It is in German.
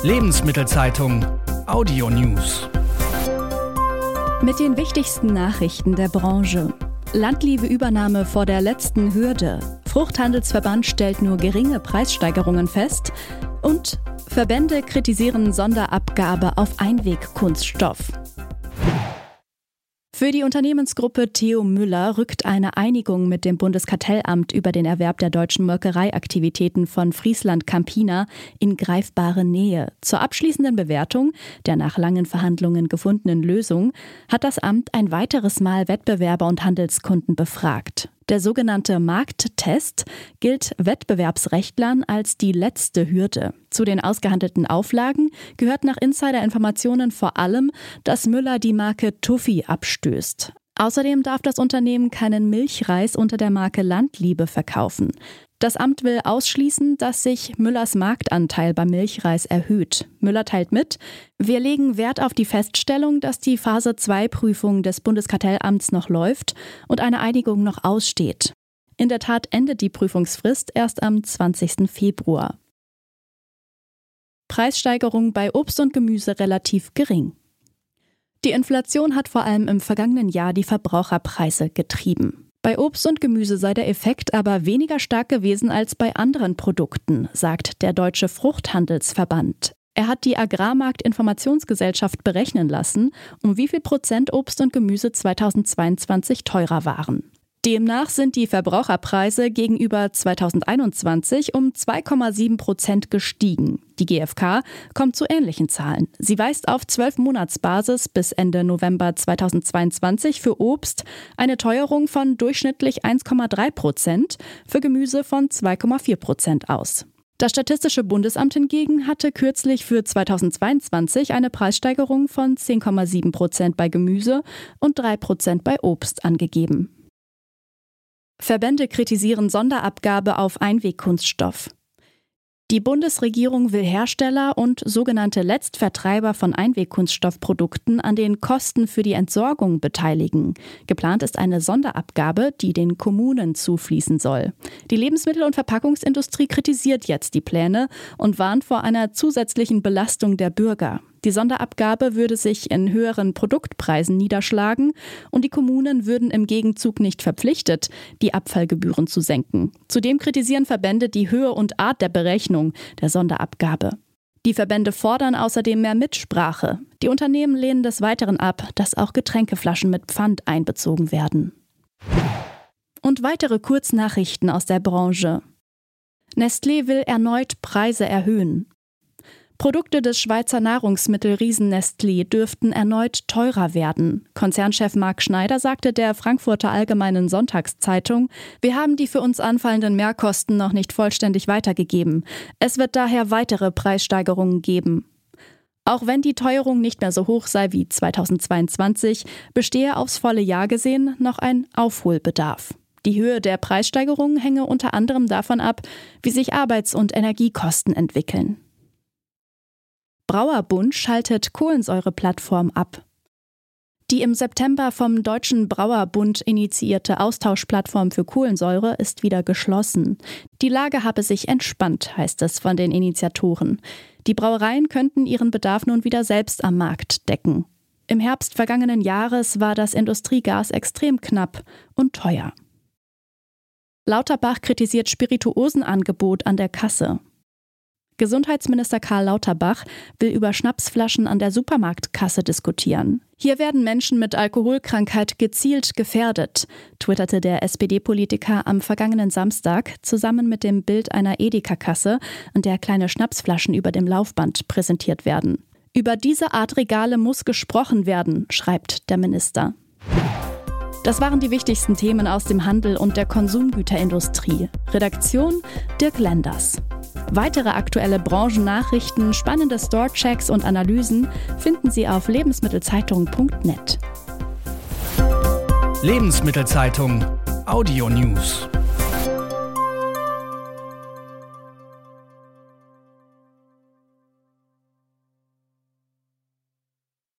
Lebensmittelzeitung Audio News. Mit den wichtigsten Nachrichten der Branche. Landliebe-Übernahme vor der letzten Hürde. Fruchthandelsverband stellt nur geringe Preissteigerungen fest. Und Verbände kritisieren Sonderabgabe auf Einwegkunststoff. Für die Unternehmensgruppe Theo Müller rückt eine Einigung mit dem Bundeskartellamt über den Erwerb der deutschen Molkereiaktivitäten von Friesland Campina in greifbare Nähe. Zur abschließenden Bewertung der nach langen Verhandlungen gefundenen Lösung hat das Amt ein weiteres Mal Wettbewerber und Handelskunden befragt. Der sogenannte Markttest gilt Wettbewerbsrechtlern als die letzte Hürde. Zu den ausgehandelten Auflagen gehört nach Insider-Informationen vor allem, dass Müller die Marke Tuffy abstößt. Außerdem darf das Unternehmen keinen Milchreis unter der Marke Landliebe verkaufen. Das Amt will ausschließen, dass sich Müllers Marktanteil beim Milchreis erhöht. Müller teilt mit: Wir legen Wert auf die Feststellung, dass die Phase-2-Prüfung des Bundeskartellamts noch läuft und eine Einigung noch aussteht. In der Tat endet die Prüfungsfrist erst am 20. Februar. Preissteigerung bei Obst und Gemüse relativ gering. Die Inflation hat vor allem im vergangenen Jahr die Verbraucherpreise getrieben. Bei Obst und Gemüse sei der Effekt aber weniger stark gewesen als bei anderen Produkten, sagt der Deutsche Fruchthandelsverband. Er hat die Agrarmarkt-Informationsgesellschaft berechnen lassen, um wie viel Prozent Obst und Gemüse 2022 teurer waren. Demnach sind die Verbraucherpreise gegenüber 2021 um 2,7% gestiegen. Die GfK kommt zu ähnlichen Zahlen. Sie weist auf 12-Monatsbasis bis Ende November 2022 für Obst eine Teuerung von durchschnittlich 1,3%, für Gemüse von 2,4% aus. Das Statistische Bundesamt hingegen hatte kürzlich für 2022 eine Preissteigerung von 10,7% bei Gemüse und 3% bei Obst angegeben. Verbände kritisieren Sonderabgabe auf Einwegkunststoff. Die Bundesregierung will Hersteller und sogenannte Letztvertreiber von Einwegkunststoffprodukten an den Kosten für die Entsorgung beteiligen. Geplant ist eine Sonderabgabe, die den Kommunen zufließen soll. Die Lebensmittel- und Verpackungsindustrie kritisiert jetzt die Pläne und warnt vor einer zusätzlichen Belastung der Bürger. Die Sonderabgabe würde sich in höheren Produktpreisen niederschlagen und die Kommunen würden im Gegenzug nicht verpflichtet, die Abfallgebühren zu senken. Zudem kritisieren Verbände die Höhe und Art der Berechnung der Sonderabgabe. Die Verbände fordern außerdem mehr Mitsprache. Die Unternehmen lehnen des Weiteren ab, dass auch Getränkeflaschen mit Pfand einbezogen werden. Und weitere Kurznachrichten aus der Branche. Nestlé will erneut Preise erhöhen. Produkte des Schweizer Nahrungsmittelriesen Nestlé dürften erneut teurer werden. Konzernchef Marc Schneider sagte der Frankfurter Allgemeinen Sonntagszeitung: Wir haben die für uns anfallenden Mehrkosten noch nicht vollständig weitergegeben. Es wird daher weitere Preissteigerungen geben. Auch wenn die Teuerung nicht mehr so hoch sei wie 2022, bestehe aufs volle Jahr gesehen noch ein Aufholbedarf. Die Höhe der Preissteigerungen hänge unter anderem davon ab, wie sich Arbeits- und Energiekosten entwickeln. Brauerbund schaltet Kohlensäureplattform ab. Die im September vom Deutschen Brauerbund initiierte Austauschplattform für Kohlensäure ist wieder geschlossen. Die Lage habe sich entspannt, heißt es von den Initiatoren. Die Brauereien könnten ihren Bedarf nun wieder selbst am Markt decken. Im Herbst vergangenen Jahres war das Industriegas extrem knapp und teuer. Lauterbach kritisiert Spirituosenangebot an der Kasse. Gesundheitsminister Karl Lauterbach will über Schnapsflaschen an der Supermarktkasse diskutieren. Hier werden Menschen mit Alkoholkrankheit gezielt gefährdet, twitterte der SPD-Politiker am vergangenen Samstag zusammen mit dem Bild einer Edeka-Kasse, an der kleine Schnapsflaschen über dem Laufband präsentiert werden. Über diese Art Regale muss gesprochen werden, schreibt der Minister. Das waren die wichtigsten Themen aus dem Handel und der Konsumgüterindustrie. Redaktion Dirk Lenders. Weitere aktuelle Branchennachrichten, spannende Store-Checks und Analysen finden Sie auf lebensmittelzeitung.net. Lebensmittelzeitung Audio News.